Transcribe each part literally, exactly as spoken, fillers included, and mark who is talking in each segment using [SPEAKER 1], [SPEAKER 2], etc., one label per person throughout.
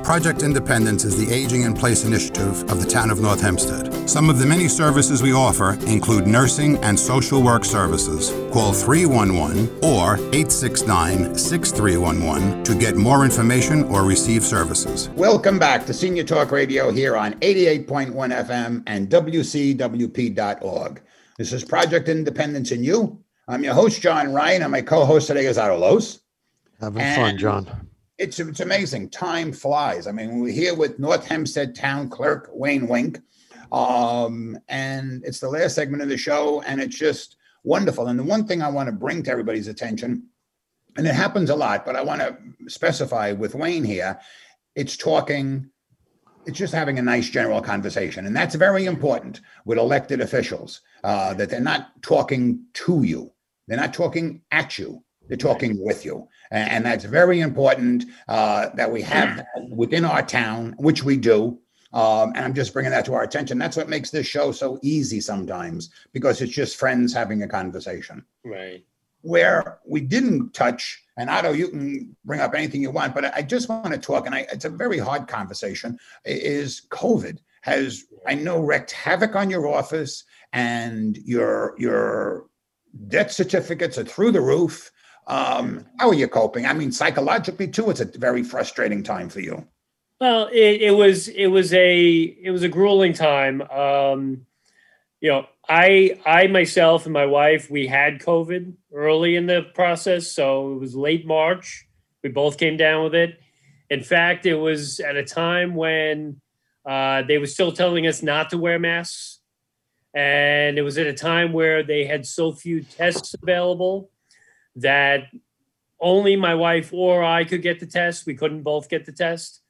[SPEAKER 1] Project Independence is the Aging in Place initiative of the town of North Hempstead. Some of the many services we offer include nursing and social work services. Call three one one or eight six nine, six three one one to get more information or receive services.
[SPEAKER 2] Welcome back to Senior Talk Radio here on eighty-eight point one F M and W C W P dot org. This is Project Independence and You. I'm your host, John Ryan, and my co-host today is Otto Los.
[SPEAKER 3] Having
[SPEAKER 2] and
[SPEAKER 3] fun, John.
[SPEAKER 2] It's, it's amazing. Time flies. I mean, we're here with North Hempstead Town Clerk Wayne Wink, um, and it's the last segment of the show, and it's just wonderful. And the one thing I want to bring to everybody's attention, and it happens a lot, but I want to specify with Wayne here, it's talking, it's just having a nice general conversation. And that's very important with elected officials, uh, that they're not talking to you. They're not talking at you. They're talking with you. And, and that's very important uh, that we have that within our town, which we do. Um, and I'm just bringing that to our attention. That's what makes this show so easy sometimes, because it's just friends having a conversation.
[SPEAKER 4] Right.
[SPEAKER 2] Where we didn't touch, and Otto, you can bring up anything you want, but I just want to talk, and I, it's a very hard conversation, is COVID has, I know, wreaked havoc on your office, and your, your death certificates are through the roof. Um, how are you coping? I mean, psychologically too, it's a very frustrating time for you.
[SPEAKER 4] Well, it, it was it was a it was a grueling time. Um, you know, I I myself and my wife, we had COVID early in the process, so it was late March. We both came down with it. In fact, it was at a time when uh, they were still telling us not to wear masks, and it was at a time where they had so few tests available that only my wife or I could get the test. We couldn't both get the test.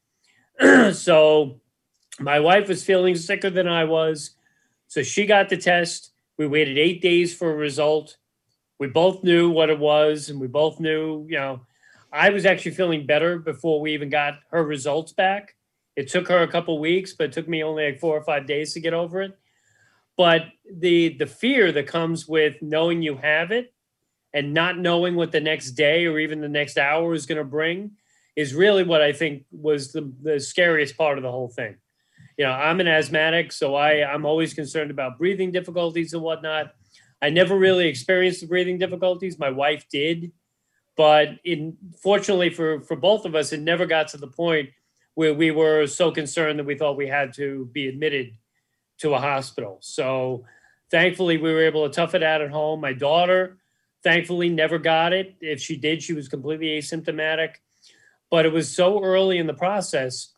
[SPEAKER 4] So my wife was feeling sicker than I was. So she got the test. We waited eight days for a result. We both knew what it was, and we both knew, you know, I was actually feeling better before we even got her results back. It took her a couple weeks, but it took me only like four or five days to get over it. But the the fear that comes with knowing you have it and not knowing what the next day or even the next hour is going to bring is really what I think was the, the scariest part of the whole thing. You know, I'm an asthmatic, so I, I'm always concerned about breathing difficulties and whatnot. I never really experienced the breathing difficulties. My wife did. But in, fortunately for, for both of us, it never got to the point where we were so concerned that we thought we had to be admitted to a hospital. So thankfully, we were able to tough it out at home. My daughter, thankfully, never got it. If she did, she was completely asymptomatic. But it was so early in the process.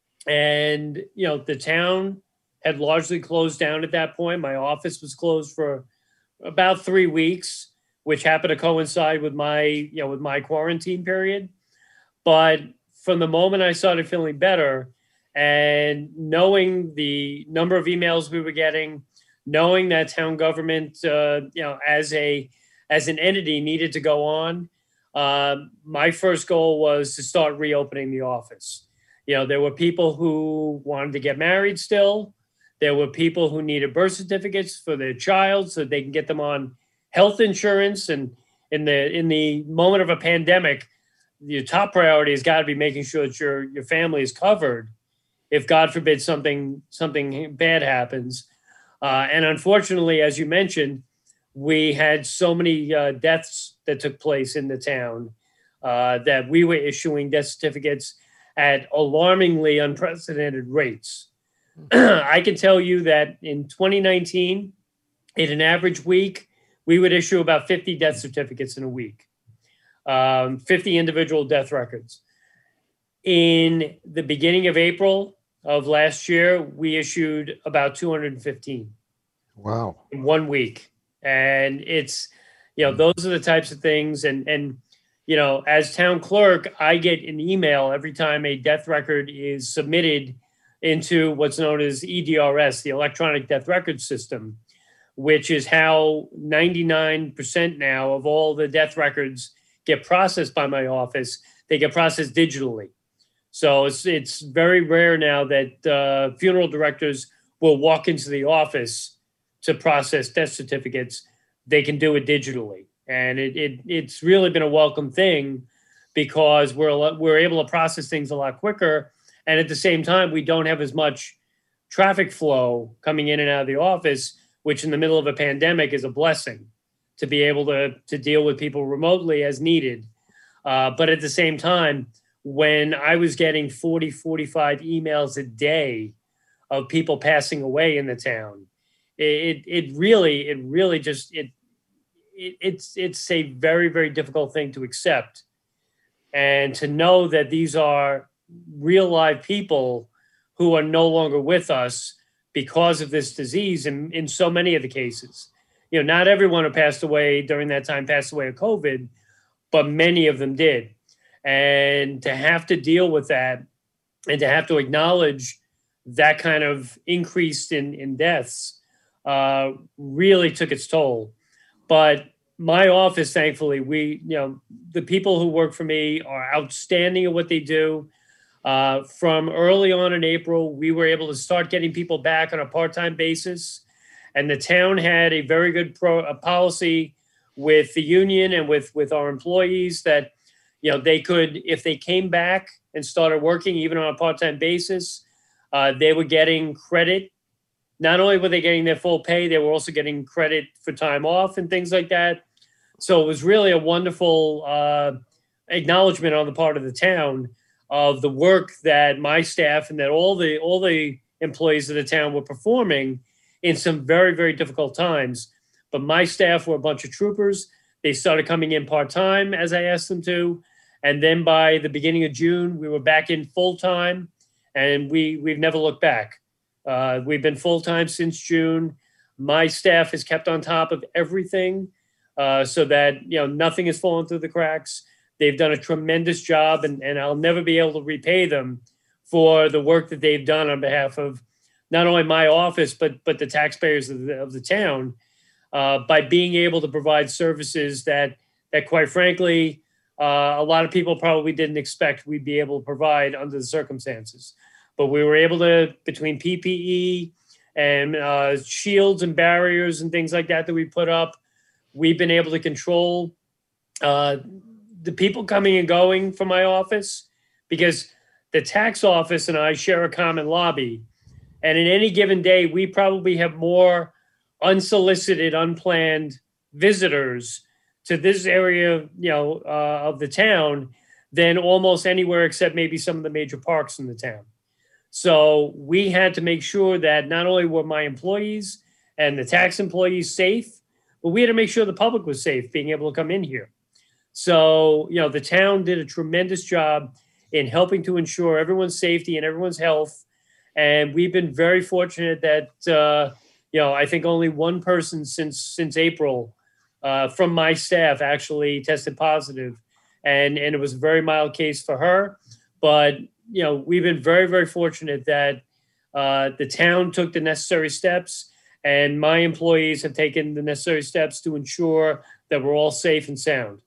[SPEAKER 4] And, you know, the town had largely closed down at that point. My office was closed for about three weeks, which happened to coincide with my, you know, with my quarantine period. But from the moment I started feeling better and knowing the number of emails we were getting, knowing that town government, uh, you know, as a as an entity needed to go on, uh, my first goal was to start reopening the office. You know, there were people who wanted to get married still. There were people who needed birth certificates for their child so they can get them on health insurance. And in the in the moment of a pandemic, your top priority has got to be making sure that your your family is covered if, God forbid, something something bad happens. Uh, and unfortunately, as you mentioned, we had so many uh, deaths that took place in the town uh, that we were issuing death certificates at alarmingly unprecedented rates. I can tell you that in twenty nineteen, in an average week, we would issue about fifty death certificates in a week, um, fifty individual death records. In the beginning of April of last year, we issued about two hundred fifteen.
[SPEAKER 3] Wow.
[SPEAKER 4] In one week. And it's, you know, those are the types of things. And, and, you know, as town clerk, I get an email every time a death record is submitted into what's known as E D R S, the electronic death record system, which is how ninety-nine percent now of all the death records get processed by my office. They get processed digitally. So it's, it's very rare now that uh, funeral directors will walk into the office to process death certificates. They can do it digitally. And it, it it's really been a welcome thing because we're we're able to process things a lot quicker. And at the same time, we don't have as much traffic flow coming in and out of the office, which in the middle of a pandemic is a blessing to be able to, to deal with people remotely as needed. Uh, but at the same time, when I was getting forty, forty-five emails a day of people passing away in the town, it it really, it really just, it, it it's it's a very, very difficult thing to accept. And to know that these are real live people who are no longer with us because of this disease in, in so many of the cases. You know, not everyone who passed away during that time passed away of COVID, but many of them did. And to have to deal with that and to have to acknowledge that kind of increase in, in deaths uh, really took its toll. But my office, thankfully, we, you know, the people who work for me are outstanding at what they do. Uh, from early on in April, we were able to start getting people back on a part-time basis. And the town had a very good pro, a policy with the union and with, with our employees that, you know, they could, if they came back and started working even on a part-time basis, uh, they were getting credit. Not only were they getting their full pay, they were also getting credit for time off and things like that. So it was really a wonderful uh, acknowledgement on the part of the town of the work that my staff and that all the all the employees of the town were performing in some very, very difficult times. But my staff were a bunch of troopers. They started coming in part-time as I asked them to. And then by the beginning of June, we were back in full-time, and we, we've never looked back. Uh, we've been full-time since June. My staff has kept on top of everything uh, so that, you know, nothing has fallen through the cracks. They've done a tremendous job, and, and I'll never be able to repay them for the work that they've done on behalf of not only my office, but but the taxpayers of the, of the town uh, by being able to provide services that, that quite frankly, uh, a lot of people probably didn't expect we'd be able to provide under the circumstances. But we were able to, between P P E and uh, shields and barriers and things like that that we put up, we've been able to control uh, the people coming and going from my office, because the tax office and I share a common lobby. And in any given day, we probably have more unsolicited, unplanned visitors to this area, you know, uh, of the town than almost anywhere except maybe some of the major parks in the town. So we had to make sure that not only were my employees and the tax employees safe, but we had to make sure the public was safe being able to come in here. So, you know, the town did a tremendous job in helping to ensure everyone's safety and everyone's health. And we've been very fortunate that, uh, you know, I think only one person since since April uh, from my staff actually tested positive. And, and it was a very mild case for her. But, you know, we've been very, very fortunate that uh, the town took the necessary steps, and my employees have taken the necessary steps to ensure that we're all safe and sound.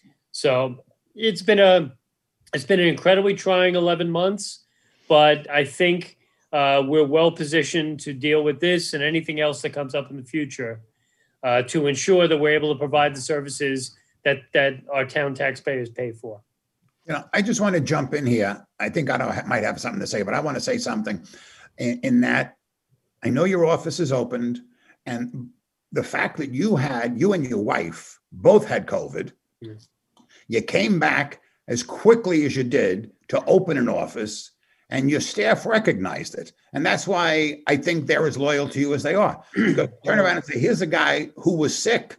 [SPEAKER 4] So it's been a it's been an incredibly trying eleven months, but I think uh, we're well positioned to deal with this and anything else that comes up in the future uh, to ensure that we're able to provide the services that that our town taxpayers pay for.
[SPEAKER 2] You know, I just want to jump in here. I think I don't, might have something to say, but I want to say something in, in that I know your office is opened, and the fact that you had, you and your wife both had COVID, yes. You came back as quickly as you did to open an office, and your staff recognized it. And that's why I think they're as loyal to you as they are. Because turn around and say, here's a guy who was sick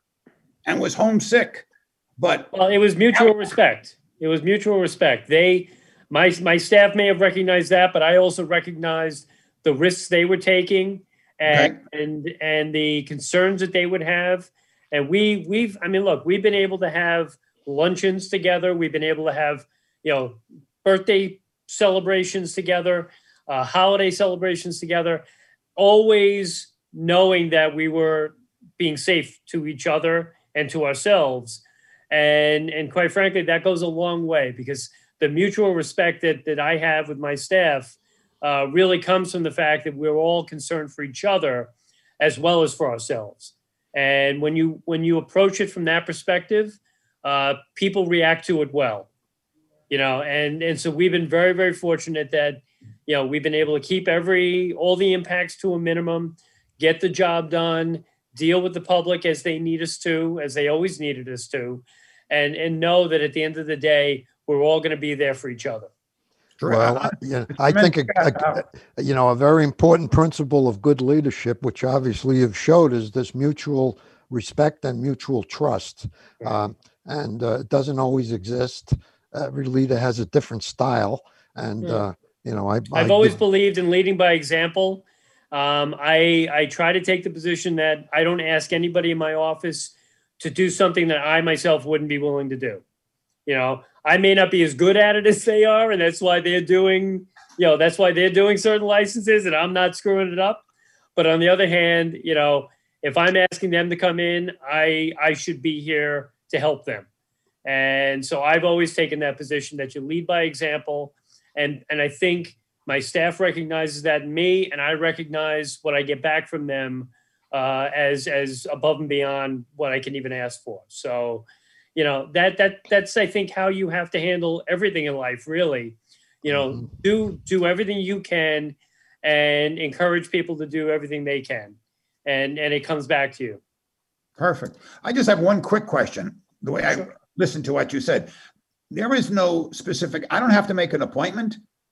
[SPEAKER 2] and was homesick. But
[SPEAKER 4] well, it was mutual respect. It was mutual respect. They, my my staff may have recognized that, but I also recognized the risks they were taking and okay. and and the concerns that they would have. And we we've I mean, look, we've been able to have luncheons together. We've been able to have, you know, birthday celebrations together, uh, holiday celebrations together, always knowing that we were being safe to each other and to ourselves. And and quite frankly, that goes a long way, because the mutual respect that, that I have with my staff uh, really comes from the fact that we're all concerned for each other as well as for ourselves. And when you when you approach it from that perspective, uh, people react to it well. you know, and, and so we've been very, very fortunate that, you know, we've been able to keep every, all the impacts to a minimum, get the job done, deal with the public as they need us to, as they always needed us to, and, and know that at the end of the day, we're all going to be there for each other.
[SPEAKER 3] Well, I, you know, I think, a, a, you know, a very important principle of good leadership, which obviously you've showed, is this mutual respect and mutual trust. Um, and uh, it doesn't always exist. Every leader has a different style. And, yeah. uh, you know, I,
[SPEAKER 4] I've
[SPEAKER 3] I
[SPEAKER 4] always
[SPEAKER 3] give,
[SPEAKER 4] believed in leading by example. Um, I, I try to take the position that I don't ask anybody in my office to do something that I myself wouldn't be willing to do. You know, I may not be as good at it as they are, and that's why they're doing, you know, that's why they're doing certain licenses and I'm not screwing it up. But on the other hand, you know, if I'm asking them to come in, I, I should be here to help them. And so I've always taken that position that you lead by example. And, and I think my staff recognizes that in me, and I recognize what I get back from them uh, as, as above and beyond what I can even ask for. So, you know, that, that, that's, I think, how you have to handle everything in life, really. You know, mm-hmm. do, do everything you can and encourage people to do everything they can. And, and it comes back to you.
[SPEAKER 2] Perfect. I just have one quick question. The way I listened to what you said, there is no specific, I don't have to make an appointment.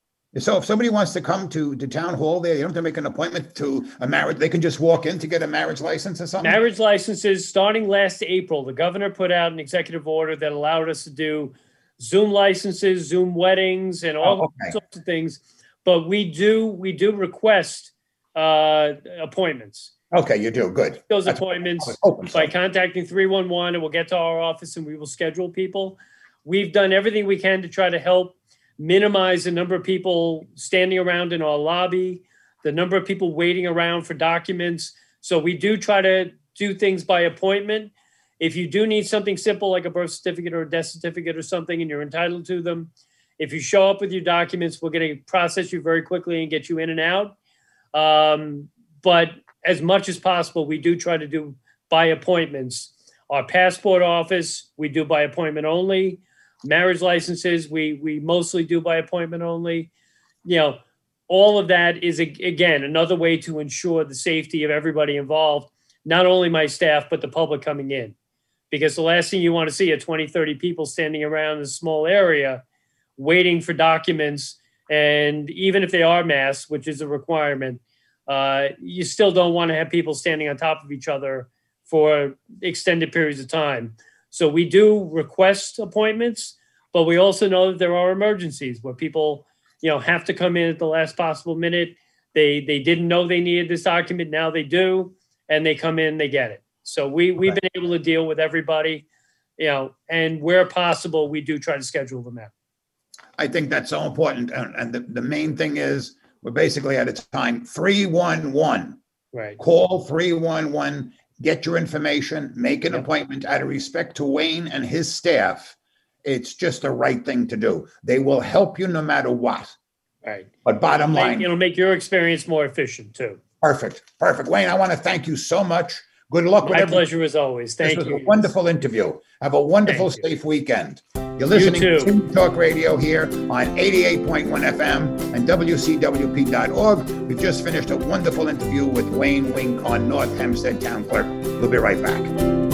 [SPEAKER 2] So if somebody wants to come to the town hall there, you don't have to make an appointment to a marriage. They can just walk in to get a marriage license or something?
[SPEAKER 4] Marriage licenses, starting last April, the governor put out an executive order that allowed us to do Zoom licenses, Zoom weddings, and all
[SPEAKER 2] oh, okay.
[SPEAKER 4] sorts of things. But we do, we do request uh, appointments.
[SPEAKER 2] Okay, you do. Good.
[SPEAKER 4] Those
[SPEAKER 2] That's
[SPEAKER 4] appointments by contacting three one one, and we'll get to our office and we will schedule people. We've done everything we can to try to help minimize the number of people standing around in our lobby, the number of people waiting around for documents. So we do try to do things by appointment. If you do need something simple like a birth certificate or a death certificate or something and you're entitled to them, if you show up with your documents, we're going to process you very quickly and get you in and out. Um, but as much as possible, we do try to do by appointments. Our passport office, we do by appointment only. Marriage licenses, we we mostly do by appointment only. You know, all of that is, again, another way to ensure the safety of everybody involved, not only my staff, but the public coming in. Because the last thing you want to see are twenty, thirty people standing around in a small area waiting for documents. And even if they are masked, which is a requirement, uh, you still don't want to have people standing on top of each other for extended periods of time. So we do request appointments, but we also know that there are emergencies where people, you know, have to come in at the last possible minute. They they didn't know they needed this document. Now they do, and they come in, they get it. So we, we've been able to deal with everybody, you know, and where possible, we do try to schedule them out.
[SPEAKER 2] I think that's so important. And, and the, the main thing is we're basically at a time three one one.
[SPEAKER 4] Right.
[SPEAKER 2] Call three one one. Get your information, make an
[SPEAKER 4] Yep.
[SPEAKER 2] appointment. Out of respect to Wayne and his staff, it's just the right thing to do. They will help you no matter what.
[SPEAKER 4] Right.
[SPEAKER 2] But bottom
[SPEAKER 4] Make-
[SPEAKER 2] line,
[SPEAKER 4] It'll make your experience more efficient too.
[SPEAKER 2] perfect, perfect. Wayne, I want to thank you so much. Good luck with
[SPEAKER 4] My
[SPEAKER 2] everything.
[SPEAKER 4] pleasure as always. Thank
[SPEAKER 2] This was
[SPEAKER 4] you.
[SPEAKER 2] a wonderful interview. Have a wonderful,
[SPEAKER 4] Thank you.
[SPEAKER 2] safe weekend. You're listening
[SPEAKER 4] too.
[SPEAKER 2] to Team Talk Radio here on eighty-eight point one F M and W C W P dot org. We've just finished a wonderful interview with Wayne Wink on North Hempstead Town Clerk. We'll be right back.